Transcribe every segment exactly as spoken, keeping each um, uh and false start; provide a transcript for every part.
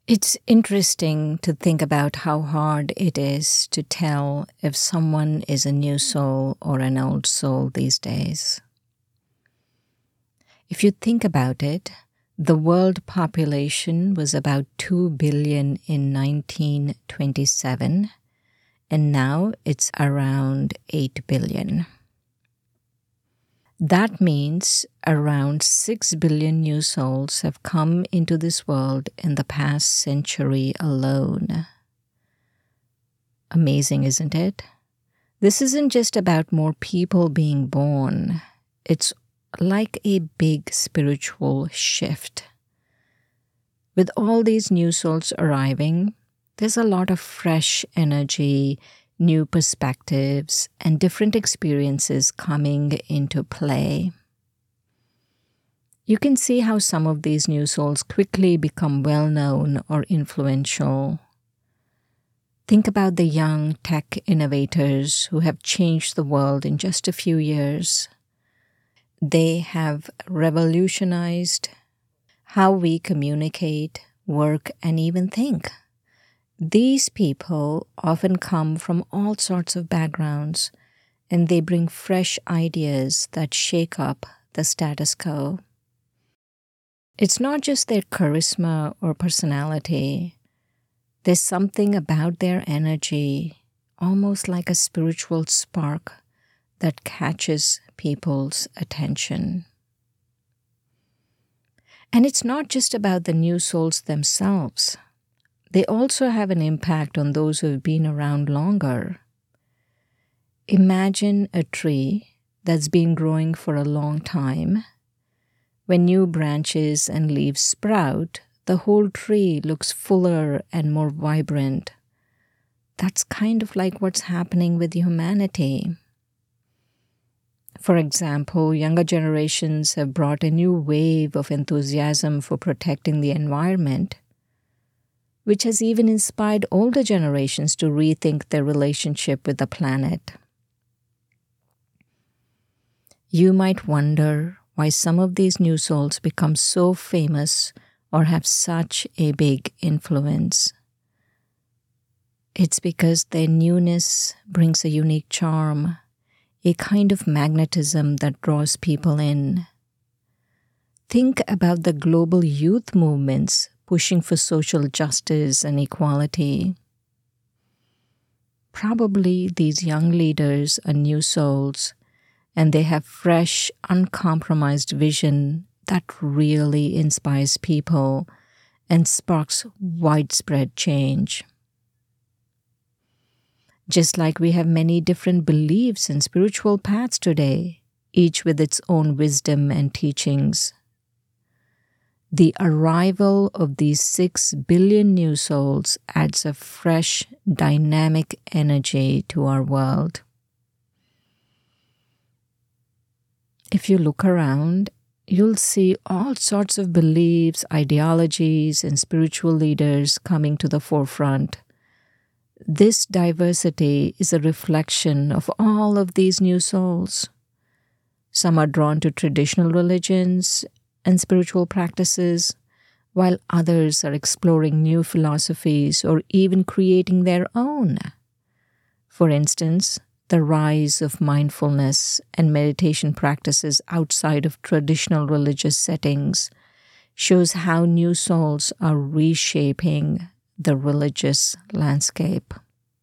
It's interesting to think about how hard it is to tell if someone is a new soul or an old soul these days. If you think about it, the world population was about two billion in nineteen twenty-seven, and now it's around eight billion. That means around six billion new souls have come into this world in the past century alone. Amazing, isn't it? This isn't just about more people being born. It's like a big spiritual shift. With all these new souls arriving, there's a lot of fresh energy, new perspectives, and different experiences coming into play. You can see how some of these new souls quickly become well-known or influential. Think about the young tech innovators who have changed the world in just a few years. They have revolutionized how we communicate, work, and even think. These people often come from all sorts of backgrounds, and they bring fresh ideas that shake up the status quo. It's not just their charisma or personality. There's something about their energy, almost like a spiritual spark, that catches people's attention. And it's not just about the new souls themselves. They also have an impact on those who have been around longer. Imagine a tree that's been growing for a long time. When new branches and leaves sprout, the whole tree looks fuller and more vibrant. That's kind of like what's happening with humanity. For example, younger generations have brought a new wave of enthusiasm for protecting the environment, which has even inspired older generations to rethink their relationship with the planet. You might wonder why some of these new souls become so famous or have such a big influence. It's because their newness brings a unique charm, a kind of magnetism that draws people in. Think about the global youth movements pushing for social justice and equality. Probably these young leaders are new souls, and they have fresh, uncompromised vision that really inspires people and sparks widespread change. Just like we have many different beliefs and spiritual paths today, each with its own wisdom and teachings. The arrival of these six billion new souls adds a fresh, dynamic energy to our world. If you look around, you'll see all sorts of beliefs, ideologies, and spiritual leaders coming to the forefront. This diversity is a reflection of all of these new souls. Some are drawn to traditional religions and spiritual practices, while others are exploring new philosophies or even creating their own. For instance, the rise of mindfulness and meditation practices outside of traditional religious settings shows how new souls are reshaping the religious landscape.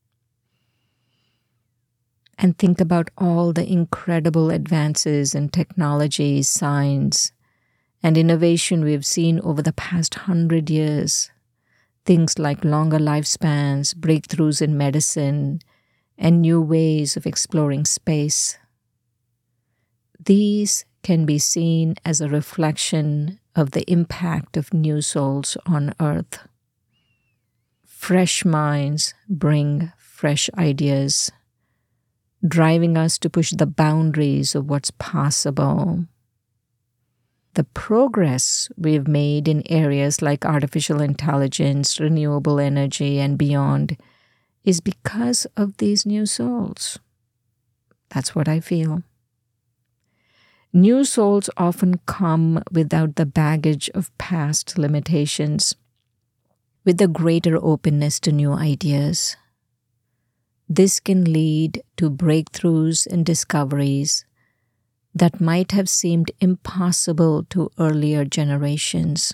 And think about all the incredible advances in technology, science, and innovation we've seen over the past hundred years. Things like longer lifespans, breakthroughs in medicine, and new ways of exploring space. These can be seen as a reflection of the impact of new souls on Earth. Fresh minds bring fresh ideas, driving us to push the boundaries of what's possible. The progress we've made in areas like artificial intelligence, renewable energy, and beyond is because of these new souls. That's what I feel. New souls often come without the baggage of past limitations, with a greater openness to new ideas. This can lead to breakthroughs and discoveries that might have seemed impossible to earlier generations.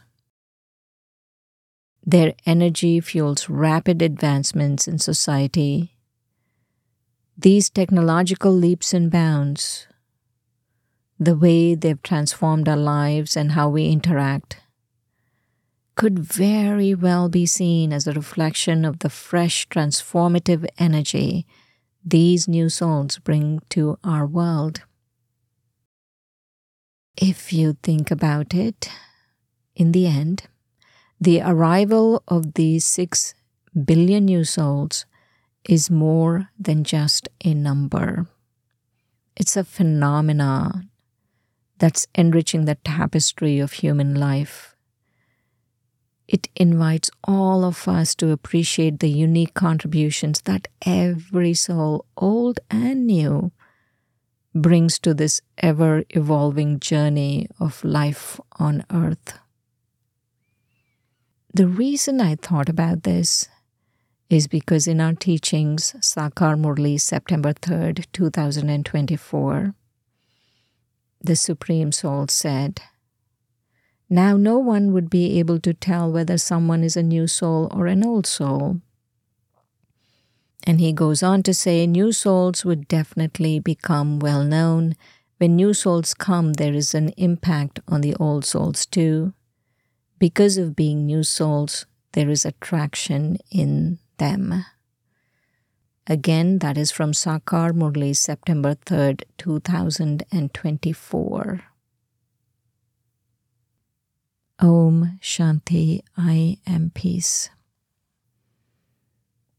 Their energy fuels rapid advancements in society. These technological leaps and bounds, the way they've transformed our lives and how we interact, could very well be seen as a reflection of the fresh, transformative energy these new souls bring to our world. If you think about it, in the end, the arrival of these six billion new souls is more than just a number. It's a phenomenon that's enriching the tapestry of human life. It invites all of us to appreciate the unique contributions that every soul, old and new, brings to this ever-evolving journey of life on earth. The reason I thought about this is because in our teachings, Sakar Murli, September third, two thousand twenty-four, the Supreme Soul said, "Now no one would be able to tell whether someone is a new soul or an old soul." And he goes on to say, new souls would definitely become well known. When new souls come, there is an impact on the old souls too. Because of being new souls, there is attraction in them. Again, that is from Sakar Murli, September third, two thousand twenty-four. Om Shanti, I am peace.